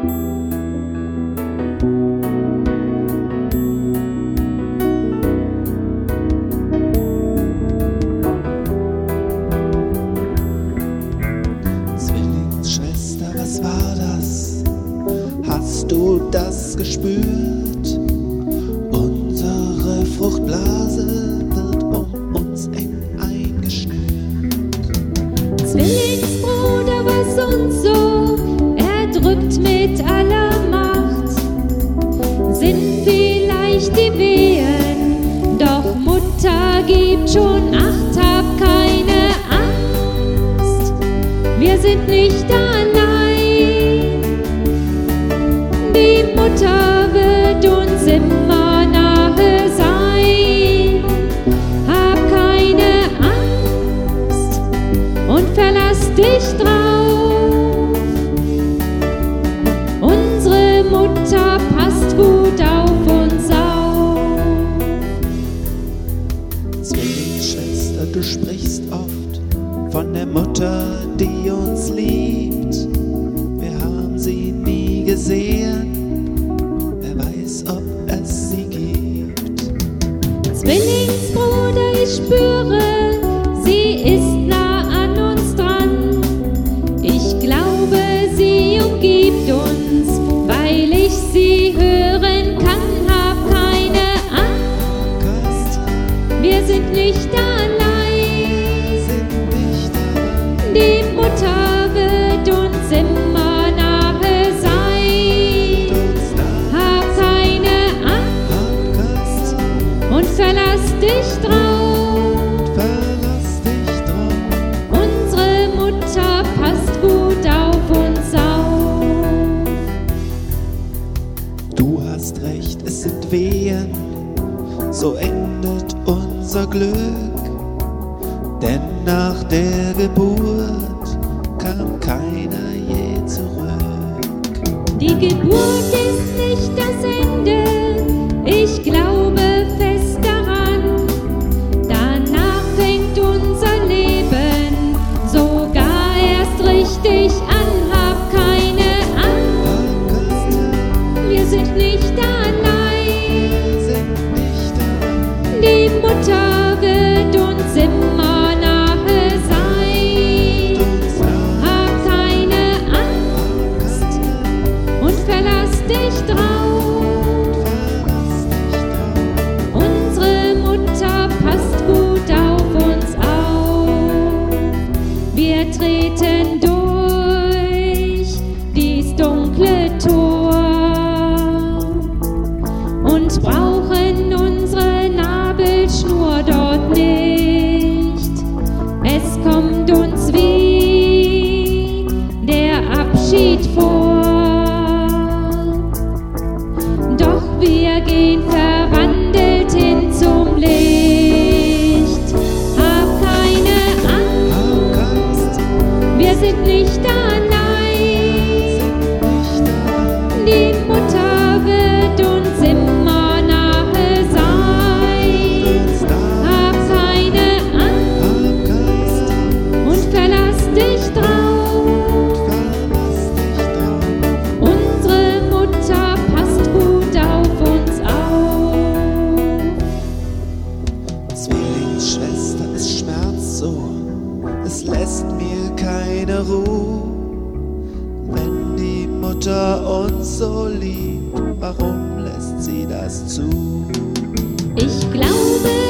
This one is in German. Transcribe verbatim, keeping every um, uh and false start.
Zwillingsschwester, was war das? Hast du das gespürt? Unsere Fruchtblase wird um uns eng eingeschnürt. Zwillingsbruder, was uns so erdrückt mit aller Macht, sind vielleicht die Wehen, doch Mutter gibt schon Acht, hab keine Angst, wir sind nicht allein, die Mutter wird uns immer nahe sein, hab keine Angst und verlass dich drauf, unsere Mutter passt gut auf uns auf. Zwillingsschwester, du sprichst oft von der Mutter, die uns liebt. Wir haben sie nie gesehen, wer weiß, ob es sie gibt. Zwillingsbruder, ich spüre, sie ist nah an uns dran. Ich glaube, sie umgibt uns, weil ich sie hören kann. Hab keine Angst, wir sind nicht allein. Sind nicht allein. Die Mutter wird uns immer nahe sein. Uns nah. Hab keine Angst und verlass dich drauf. Verlass dich drauf. Unsere Mutter passt gut auf uns auf. Du hast recht, es sind Wehen, so endet unser Glück. Denn nach der Geburt kam keiner je zurück. Die Geburt ist nicht das Ende, ich glaube fest daran. Danach fängt unser Leben sogar erst richtig an. Hab keine Angst, wir sind nicht allein. Sind nicht allein. Die Mutter wird uns immer nahe sein. Uns nah. Hab keine Angst und verlass dich drauf. Verlass dich drauf. Unsere Mutter passt gut auf uns auf. Wir treten durch dies dunkle Tor und brauchen unsere Nabelschnur dort nicht. Es kommt uns wie der Abschied vor. Doch wir gehen verwandelt hin zum Licht. Hab keine Angst, wir sind nicht allein. Die Mutter wird uns immer nahe sein. Hab keine Angst und verlass dich drauf. Unsere Mutter passt gut auf uns auf. Zwillingsschwester, es schmerzt so, es lässt mir keine Ruhe. Wenn die Mutter uns so liebt, warum lässt sie das zu? Ich glaube,